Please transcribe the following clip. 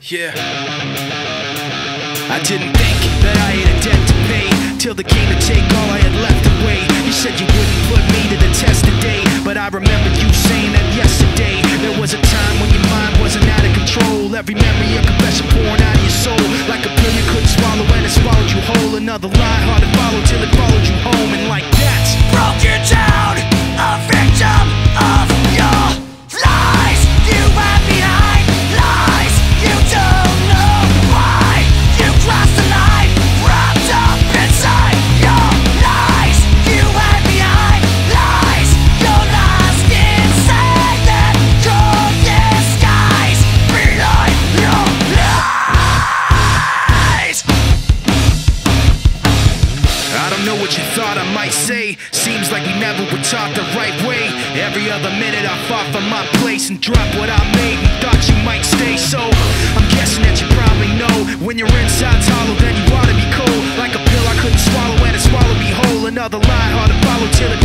Yeah. I didn't think that I had a debt to pay, till they came to take all I had left away. You said you wouldn't put me to the test today, but I remember you saying that yesterday. There was a time when your mind wasn't out of control. Every memory a confession pouring out of your soul, like a pill you couldn't swallow and it swallowed you whole. Another lie hard to follow till it followed you home, and like that broke you down, a victim of your lies. You left behind lies, you don't know why. You crossed the line, wrapped up inside your lies. You left behind lies, you're lost inside that cold disguise behind your lies. I don't know what you thought I might say. Seems like we never were taught the right way. Every other minute I fought for my place and dropped what I made and thought you might stay. So I'm guessing that you probably know, when your inside's hollow then you ought to be cold, like a pill I couldn't swallow and it swallowed me whole. Another lie hard to follow till it